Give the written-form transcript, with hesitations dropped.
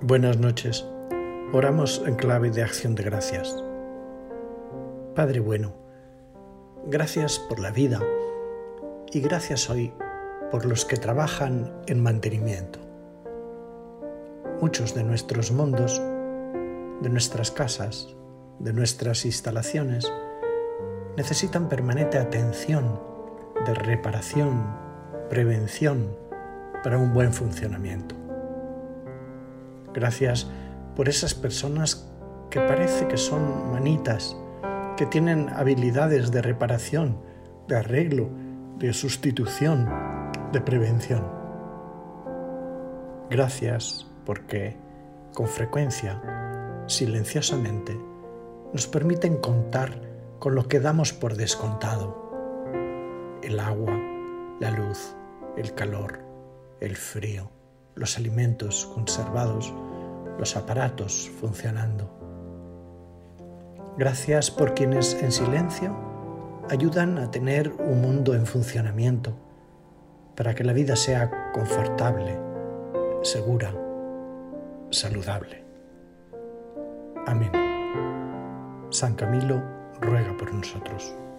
Buenas noches. Oramos en clave de acción de gracias. Padre bueno, gracias por la vida y gracias hoy por los que trabajan en mantenimiento. Muchos de nuestros mundos, de nuestras casas, de nuestras instalaciones, necesitan permanente atención de reparación, prevención para un buen funcionamiento. Gracias por esas personas que parece que son manitas, que tienen habilidades de reparación, de arreglo, de sustitución, de prevención. Gracias porque, con frecuencia, silenciosamente, nos permiten contar con lo que damos por descontado: el agua, la luz, el calor, el frío, los alimentos conservados, los aparatos funcionando. Gracias por quienes en silencio ayudan a tener un mundo en funcionamiento para que la vida sea confortable, segura, saludable. Amén. San Camilo ruega por nosotros.